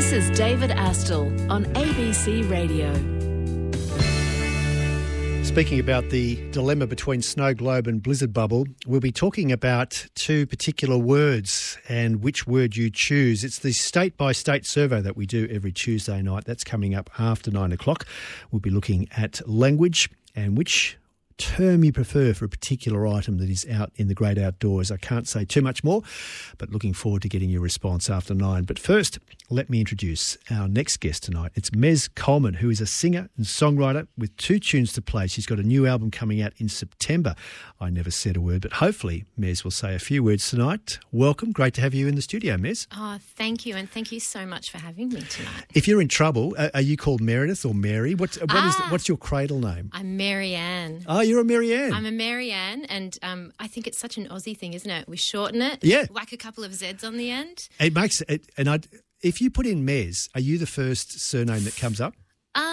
This is David Astle on ABC Radio. Speaking about the dilemma between snow globe and blizzard bubble, we'll be talking about two particular words and which word you choose. It's the state-by-state survey that we do every Tuesday night. That's coming up after 9 o'clock. We'll be looking at language and which term you prefer for a particular item that is out in the great outdoors. I can't say too much more, but looking forward to getting your response after 9. But first, let me introduce our next guest tonight. It's Mez Coleman, who is a singer and songwriter with 2 tunes to play. She's got a new album coming out in September. I never said a word, but hopefully Mez will say a few words tonight. Welcome. Great to have you in the studio, Mez. Oh, thank you, and thank you so much for having me tonight. If you're in trouble, are you called Meredith or Mary? What's your cradle name? I'm Mary Ann. Oh, you're a Mary Ann. I'm a Mary Ann, and I think it's such an Aussie thing, isn't it? We shorten it, whack a couple of Zs on the end. It makes it, and if you put in Mez, are you the first surname that comes up?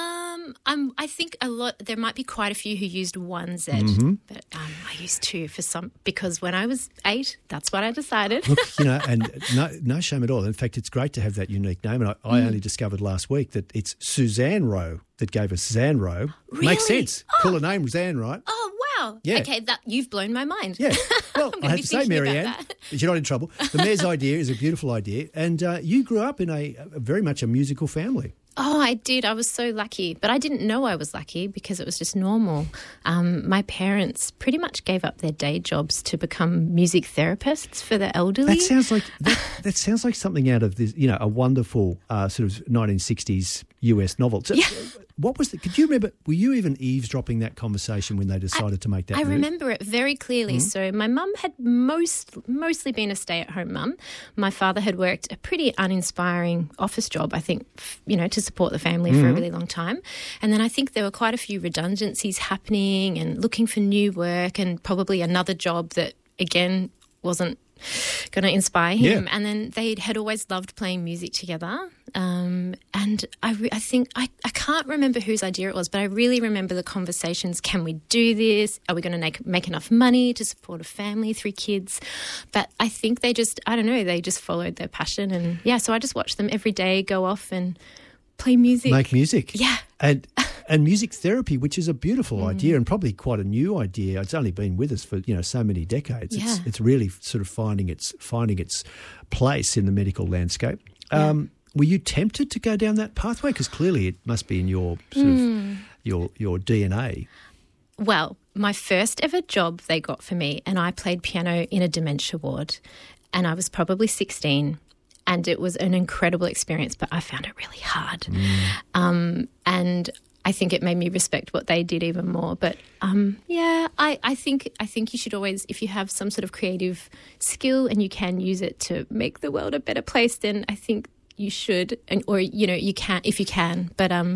I think there might be quite a few who used one Z, but I used 2 because when I was 8, that's what I decided. Look, and no shame at all. In fact, it's great to have that unique name. And I only discovered last week that it's Suzanne Rowe that gave us Zan Rowe. Really? Makes sense. Oh. Cooler name, Zan, right? Oh, wow. Yeah. Okay, you've blown my mind. Yeah. Well, I have to say, Mary Ann, you're not in trouble. The Mez idea is a beautiful idea. And you grew up in a very much a musical family. Oh, I did. I was so lucky. But I didn't know I was lucky because it was just normal. My parents pretty much gave up their day jobs to become music therapists for the elderly. That sounds like something out of this, a wonderful sort of 1960s US novel. So, what was could you remember, were you even eavesdropping that conversation when they decided to make that move? I remember it very clearly. So my mum had mostly been a stay-at-home mum. My father had worked a pretty uninspiring office job, I think, to support the family for a really long time. And then I think there were quite a few redundancies happening and looking for new work and probably another job that, again, wasn't going to inspire him. Yeah. And then they had always loved playing music together. And I think I can't remember whose idea it was, but I really remember the conversations. Can we do this? Are we going to make enough money to support a family, 3 kids? But I think they just followed their passion. And so I just watched them every day go off and play music. Make music. Yeah. And music therapy, which is a beautiful idea and probably quite a new idea. It's only been with us for so many decades. Yeah. It's really sort of finding its place in the medical landscape. Were you tempted to go down that pathway? Because clearly it must be in your sort of your DNA. Well, my first ever job they got for me, and I played piano in a dementia ward, and I was probably 16. And it was an incredible experience, but I found it really hard. And I think it made me respect what they did even more. But, I think you should always, if you have some sort of creative skill and you can use it to make the world a better place, then I think you should, you can if you can. But, I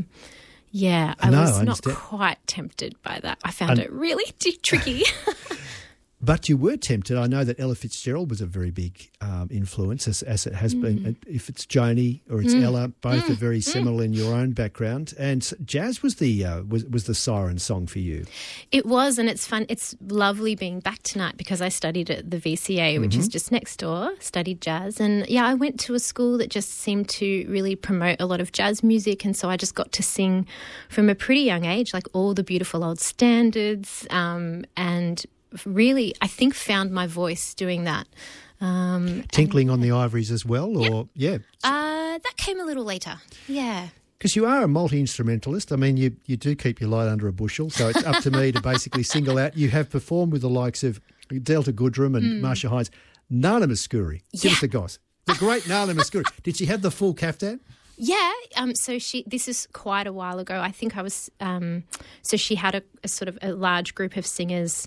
was not quite tempted by that. I found it really tricky. But you were tempted. I know that Ella Fitzgerald was a very big influence, as it has been. If it's Joni or it's Ella, both are very similar in your own background. And jazz was the siren song for you. It was, and it's fun. It's lovely being back tonight because I studied at the VCA, which is just next door, studied jazz. And, I went to a school that just seemed to really promote a lot of jazz music, and so I just got to sing from a pretty young age, like all the beautiful old standards and really, I think, found my voice doing that. Tinkling on the ivories as well? Or that came a little later, yeah. Because you are a multi-instrumentalist. I mean, you do keep your light under a bushel, so it's up to me to basically single out. You have performed with the likes of Delta Goodrem and Marsha Hines. Nana Mouskouri, give us the goss. The great Nana Mouskouri. Did she have the full kaftan? Yeah, so this is quite a while ago. I think I was, so she had a sort of a large group of singers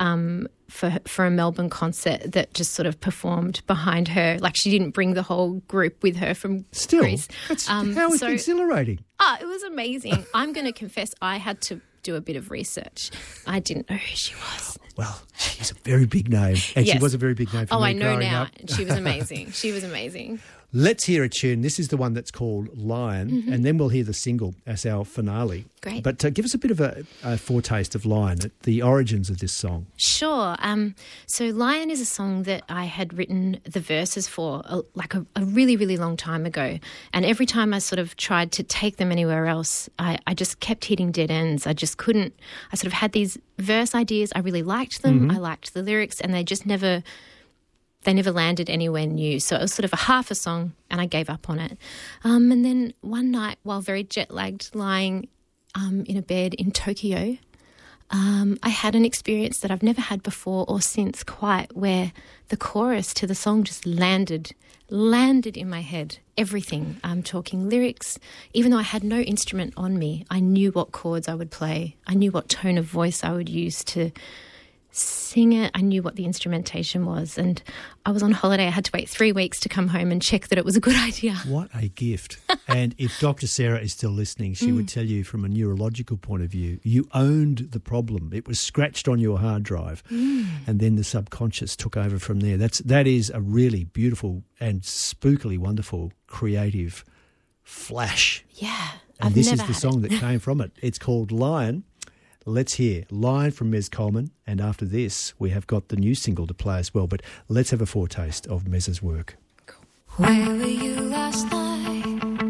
for a Melbourne concert that just sort of performed behind her. Like, she didn't bring the whole group with her from Greece. How exhilarating. It was amazing. I'm going to confess I had to do a bit of research. I didn't know who she was. Well, she's a very big name. And she was a very big name for me I know growing now. up. She was amazing. She was amazing. Let's hear a tune. This is the one that's called Lion, and then we'll hear the single as our finale. Great. But give us a bit of a foretaste of Lion, the origins of this song. Sure. So Lion is a song that I had written the verses for a really, really long time ago. And every time I sort of tried to take them anywhere else, I just kept hitting dead ends. I just couldn't. I sort of had these verse ideas. I really liked them. I liked the lyrics, and they just never landed anywhere new. So it was sort of a half a song and I gave up on it. And then one night, while very jet-lagged, lying in a bed in Tokyo, I had an experience that I've never had before or since quite, where the chorus to the song just landed in my head. Everything. I'm talking lyrics. Even though I had no instrument on me, I knew what chords I would play. I knew what tone of voice I would use to sing it. I knew what the instrumentation was, and I was on holiday. I had to wait 3 weeks to come home and check that it was a good idea. What a gift. And if Dr. Sarah is still listening, she would tell you from a neurological point of view, you owned the problem. It was scratched on your hard drive, and then the subconscious took over from there. That is a really beautiful and spookily wonderful creative flash. Yeah. And this is the song that came from it. It's called Lion. Let's hear Lion from Mez Coleman, and after this we have got the new single to play as well, but let's have a foretaste of Mez's work. Cool. Where were you last night?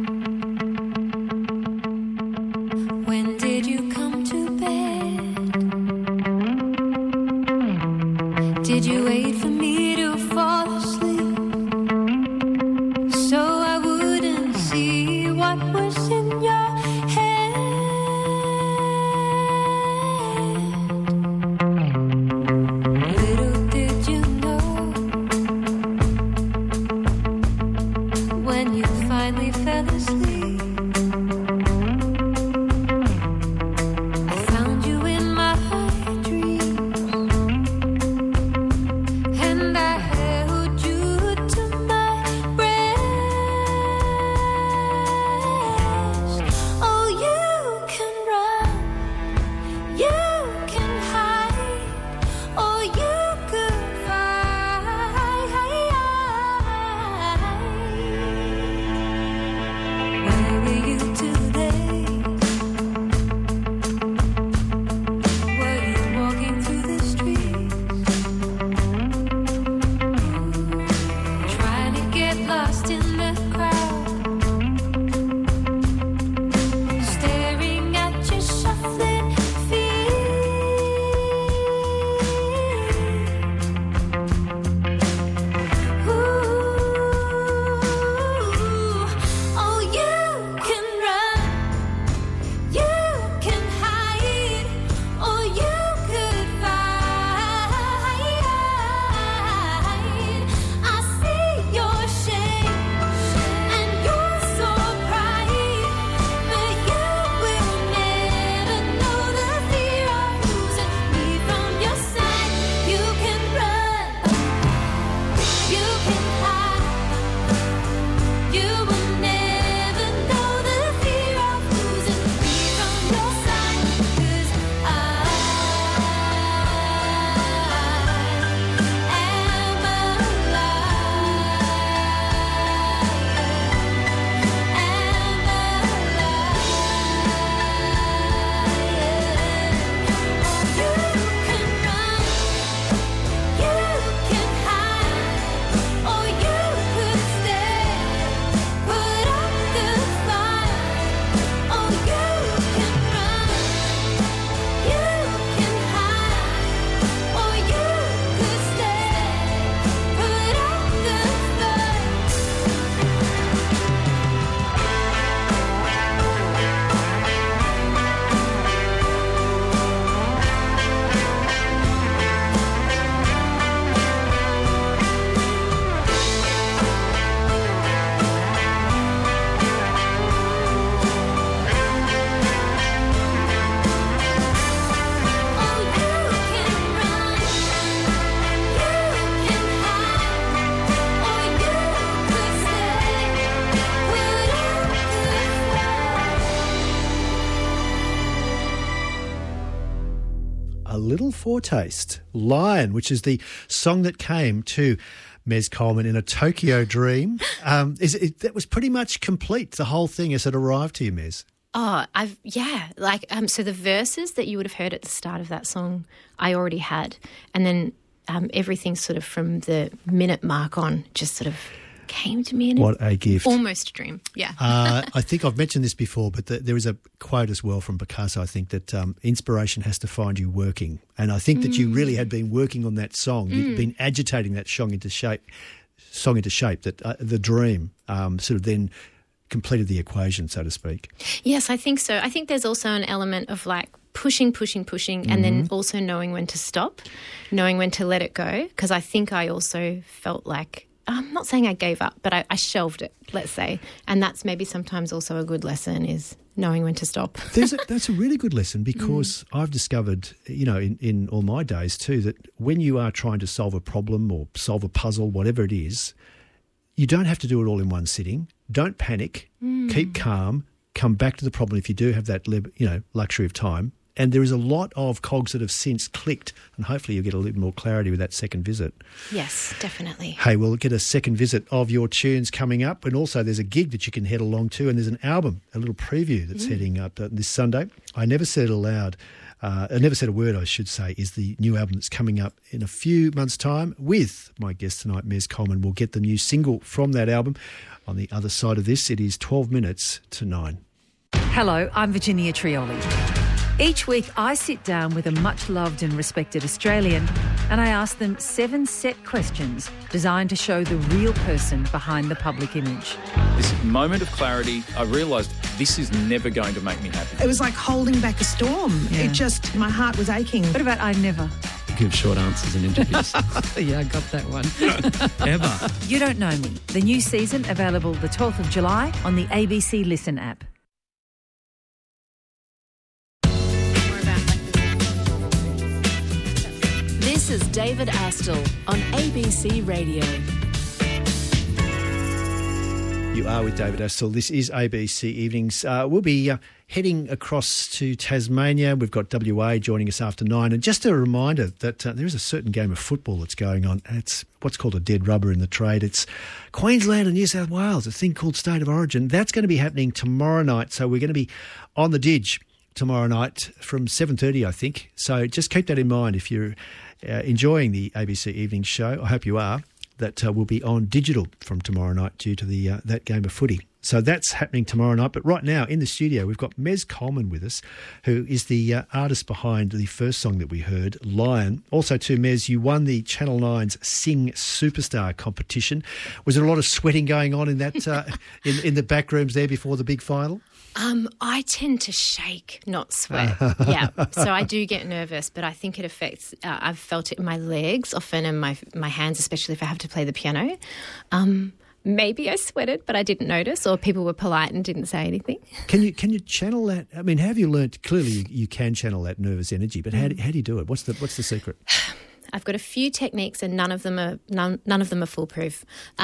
When did you come to bed? Did you wait for me to fall asleep so I wouldn't see what was in your head? Little foretaste, Lion, which is the song that came to Mez Coleman in a Tokyo Dream. That was pretty much complete, the whole thing as it arrived to you, Mez. Oh, so the verses that you would have heard at the start of that song, I already had. And then everything sort of from the minute mark on just sort of came to me in what a gift. Almost a dream, yeah. I think I've mentioned this before, but there is a quote as well from Picasso, I think, that inspiration has to find you working. And I think that you really had been working on that song. You'd been agitating that song into shape, that the dream sort of then completed the equation, so to speak. Yes, I think so. I think there's also an element of like pushing, and then also knowing when to stop, knowing when to let it go, because I think I also felt like, I'm not saying I gave up, but I shelved it, let's say. And that's maybe sometimes also a good lesson, is knowing when to stop. That's a really good lesson, because I've discovered, in all my days too, that when you are trying to solve a problem or solve a puzzle, whatever it is, you don't have to do it all in one sitting. Don't panic. Keep calm. Come back to the problem if you do have that luxury of time. And there is a lot of cogs that have since clicked, and hopefully you'll get a little more clarity with that second visit. Yes, definitely. Hey, we'll get a second visit of your tunes coming up, and also there's a gig that you can head along to, and there's an album, a little preview that's heading up this Sunday. I Never Said It Aloud. I Never Said a Word, I should say, is the new album that's coming up in a few months' time with my guest tonight, Mez Coleman. We'll get the new single from that album. On the other side of this, it is 12 minutes to 9. Hello, I'm Virginia Trioli. Each week I sit down with a much-loved and respected Australian and I ask them 7 set questions designed to show the real person behind the public image. This moment of clarity, I realised this is never going to make me happy. It was like holding back a storm. Yeah. My heart was aching. What about I never? Give short answers in interviews. Yeah, I got that one. Ever. You Don't Know Me. The new season available the 12th of July on the ABC Listen app. This is David Astle on ABC Radio. You are with David Astle. This is ABC Evenings. We'll be heading across to Tasmania. We've got WA joining us after 9. And just a reminder that there is a certain game of football that's going on. It's what's called a dead rubber in the trade. It's Queensland and New South Wales, a thing called State of Origin. That's going to be happening tomorrow night. So we're going to be on the Didge tomorrow night from 7:30, I think. So just keep that in mind if you're enjoying the ABC Evening Show. I hope you are. That will be on digital from tomorrow night due to the that game of footy. So that's happening tomorrow night. But right now in the studio, we've got Mez Coleman with us, who is the artist behind the first song that we heard, Lion. Also too, Mez, you won the Channel 9's Sing Superstar competition. Was there a lot of sweating going on in that in the back rooms there before the big final? I tend to shake, not sweat. Yeah, so I do get nervous, but I think it affects. I've felt it in my legs often, and my hands, especially if I have to play the piano. Maybe I sweated, but I didn't notice, or people were polite and didn't say anything. Can you channel that? I mean, have you learnt? Clearly, you can channel that nervous energy, but how do you do it? What's the secret? I've got a few techniques, and none of them are foolproof.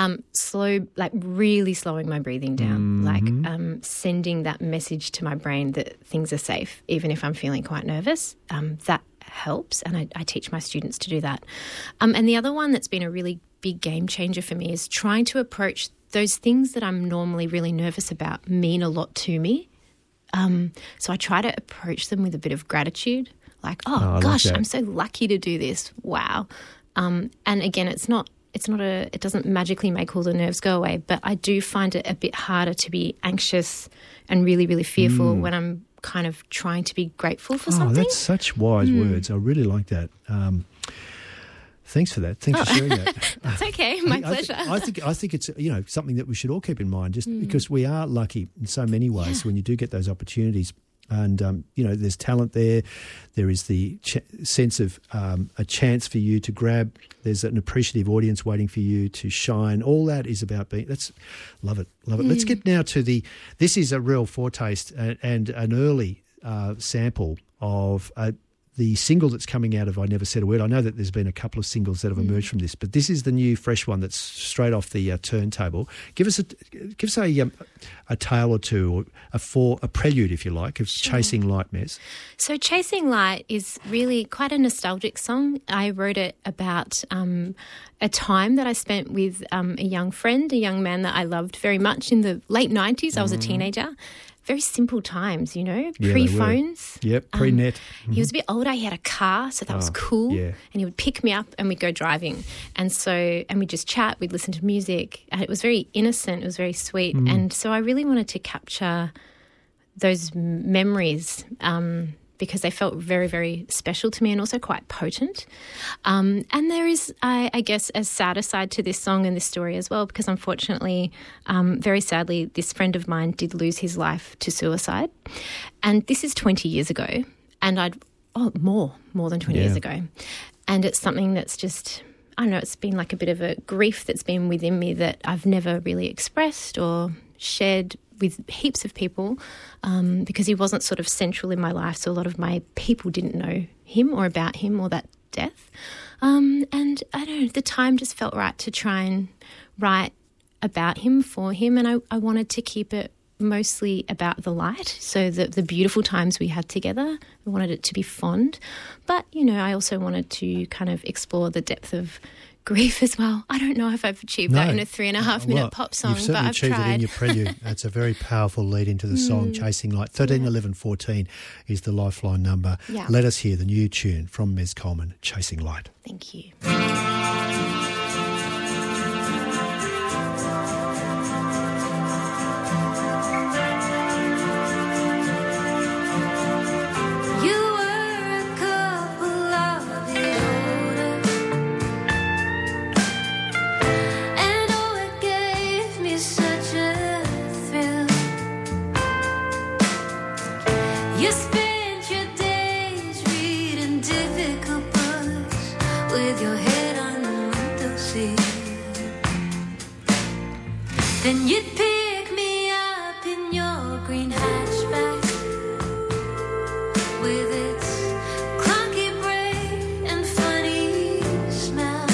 Really slowing my breathing down, sending that message to my brain that things are safe, even if I'm feeling quite nervous. That helps, and I teach my students to do that. And the other one that's been a really big game changer for me is trying to approach those things that I'm normally really nervous about mean a lot to me. So I try to approach them with a bit of gratitude. Like, oh gosh, I'm so lucky to do this. Wow. And again, it doesn't magically make all the nerves go away, but I do find it a bit harder to be anxious and really, really fearful when I'm kind of trying to be grateful for something. That's such wise words. I really like that. Thanks for that. Thanks for sharing that. That's okay. My pleasure. I think it's something that we should all keep in mind, just because we are lucky in so many ways when you do get those opportunities. And, there's talent there. There is the sense of a chance for you to grab. There's an appreciative audience waiting for you to shine. All that is about love it. Let's get now to this is a real foretaste and an early sample of the single that's coming out of I Never Said a Word. I know that there's been a couple of singles that have emerged from this, but this is the new fresh one that's straight off the turntable. Give us a tale or two, or a prelude, if you like, of Chasing Light, Mez. So Chasing Light is really quite a nostalgic song. I wrote it about a time that I spent with a young friend, a young man that I loved very much in the late 90s. I was a teenager. Very simple times, you know, pre-phones. Yep, pre-net. He was a bit older. He had a car, so that was cool. Yeah. And he would pick me up and we'd go driving. And we'd just chat, we'd listen to music. And it was very innocent, it was very sweet. And so I really wanted to capture those memories because they felt very, very special to me and also quite potent. And there is, I guess, a sadder side to this song and this story as well, because unfortunately, very sadly, this friend of mine did lose his life to suicide. And this is 20 years ago. And more than 20 years ago. And it's something that's just, I don't know, it's been like a bit of a grief that's been within me that I've never really expressed or shared with heaps of people because he wasn't sort of central in my life, so a lot of my people didn't know him or about him or that death. And I don't know, the time just felt right to try and write about him, for him, and I wanted to keep it mostly about the light, so the beautiful times we had together. I wanted it to be fond, but, you know, I also wanted to kind of explore the depth of grief as well. I don't know if I've achieved that in a 3.5-minute pop song, you've certainly but I've achieved tried. it in your prelude. That's a very powerful lead into the song, Chasing Light. 13 11 14 is the lifeline number. Yeah. Let us hear the new tune from Mez Coleman, Chasing Light. Thank you. Then you'd pick me up in your green hatchback with its clunky brake and funny smell.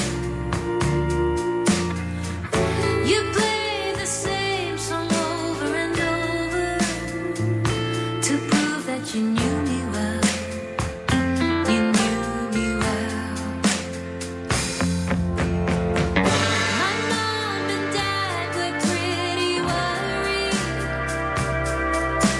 You play the same song over and over to prove that you knew me well. You knew me well. My mom and dad were pretty worried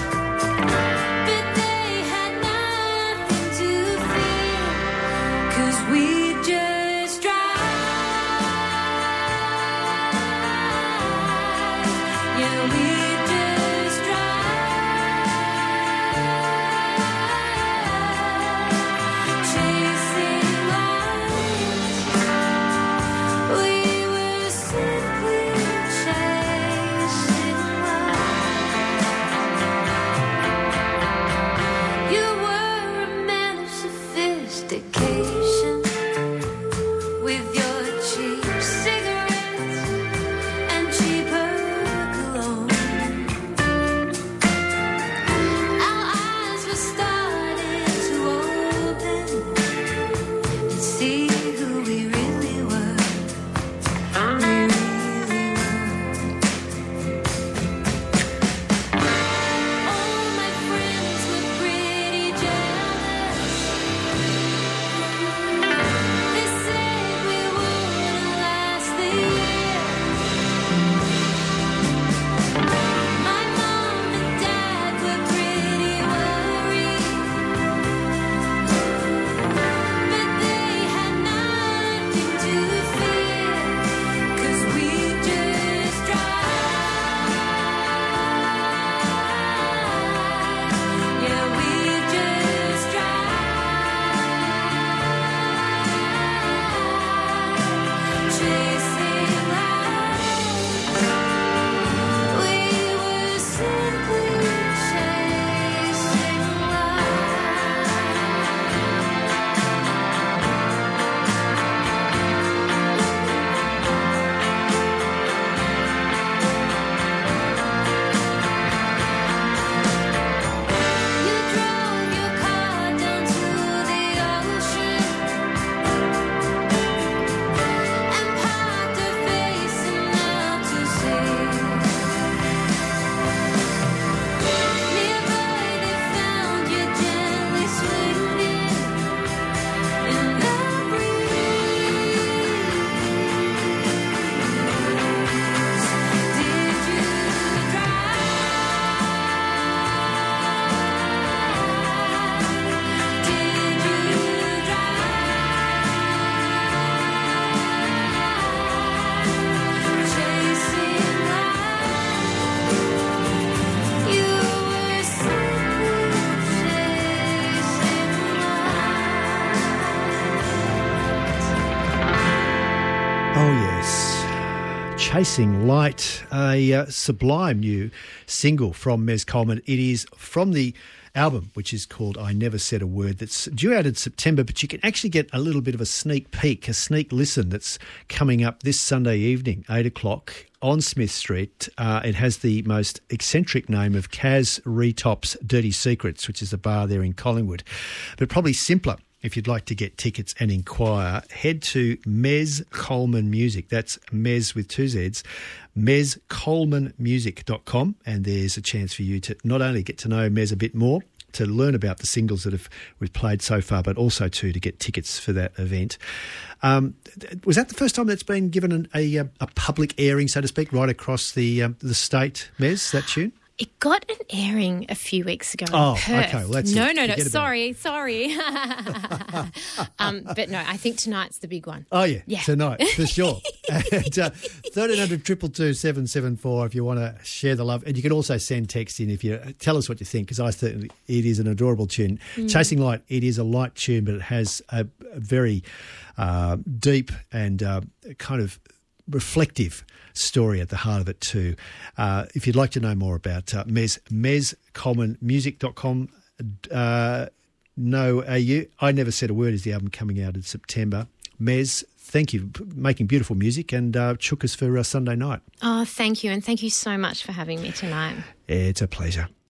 Chasing Light, a sublime new single from Mez Coleman. It is from the album, which is called I Never Said a Word, that's due out in September, but you can actually get a little bit of a sneak peek, a sneak listen that's coming up this Sunday evening, 8 o'clock on Smith Street. It has the most eccentric name of Kaz Retop's Dirty Secrets, which is a bar there in Collingwood, but probably simpler. If you'd like to get tickets and inquire, head to Mez Coleman Music. That's Mez with two Zs, mezcolemanmusic.com, and there's a chance for you to not only get to know Mez a bit more, to learn about the singles that we've played so far, but also to get tickets for that event. Was that the first time that's been given a public airing, so to speak, right across the state, Mez, that tune? It got an airing a few weeks ago. Oh, in Perth. okay. Well, that's no. Sorry. But no, I think tonight's the big one. Oh, yeah. Tonight, for sure. And 1300 222 774 if you want to share the love. And you can also send text in if you tell us what you think, because I think it is an adorable tune. Chasing Light, it is a light tune, but it has a very deep and kind of reflective story at the heart of it too. If you'd like to know more about Mez, mezcolemanmusic.com. I Never Said a Word is the album coming out in September. Mez, thank you for making beautiful music and chukas for Sunday night. Oh, thank you. And thank you so much for having me tonight. It's a pleasure.